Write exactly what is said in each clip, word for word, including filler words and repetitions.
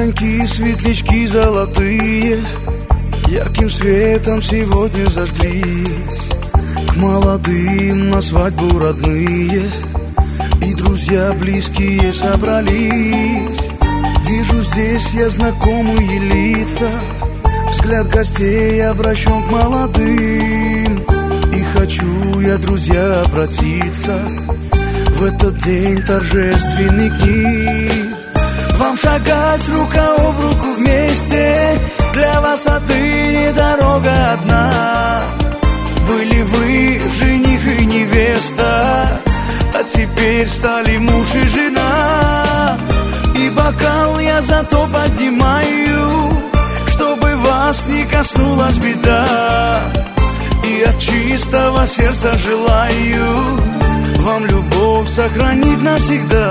Огоньки, светлячки золотые ярким светом сегодня зажглись. К молодым на свадьбу родные и друзья близкие собрались. Вижу здесь я знакомые лица, взгляд гостей обращен к молодым. И хочу я, друзья, обратиться в этот день торжественный к ним. Вам шагать рука об руку вместе, для вас отныне дорога одна. Были вы жених и невеста, а теперь стали муж и жена. И бокал я зато поднимаю, чтобы вас не коснулась беда. И от чистого сердца желаю вам любовь сохранить навсегда.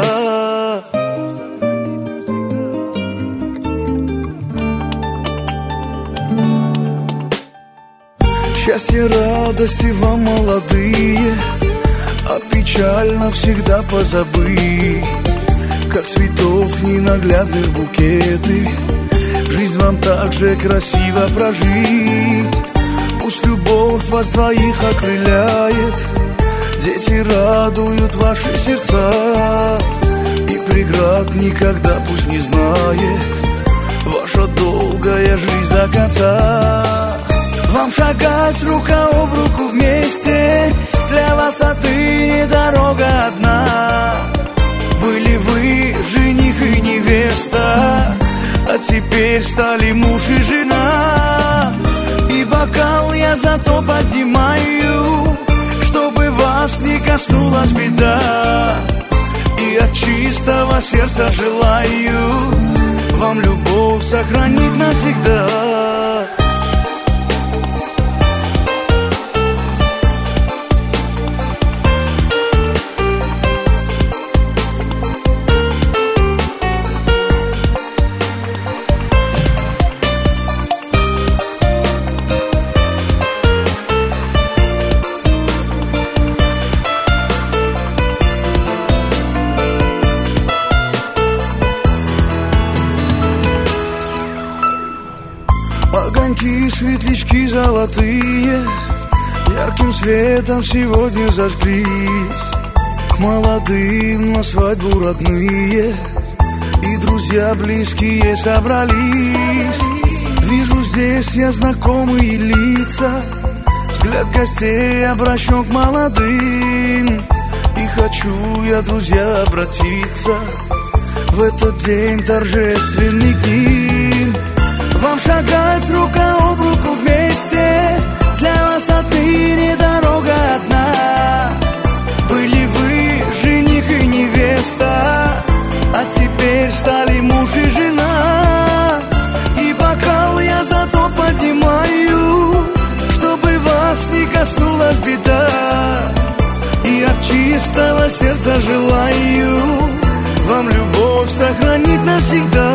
Счастье, радости вам, молодые, а печаль навсегда позабыть. Как цветов ненаглядных букеты, жизнь вам так же красиво прожить. Пусть любовь вас двоих окрыляет, дети радуют ваши сердца. И преград никогда пусть не знает ваша долгая жизнь до конца. Вам шагать рука об руку вместе, для вас отныне дорога одна. Были вы жених и невеста, а теперь стали муж и жена. И бокал я зато поднимаю, чтобы вас не коснулась беда. И от чистого сердца желаю вам любовь сохранить навсегда. Огоньки, светлячки золотые ярким светом сегодня зажглись. К молодым на свадьбу родные и друзья близкие собрались. Вижу здесь я знакомые лица, взгляд гостей обращен к молодым. И хочу я, друзья, обратиться в этот день торжественный к ним. Вам шагать рука об руку вместе, для вас отныне дорога одна. Были вы жених и невеста, а теперь стали муж и жена. И бокал я зато поднимаю, чтобы вас не коснулась беда. И от чистого сердца желаю вам любовь сохранить навсегда.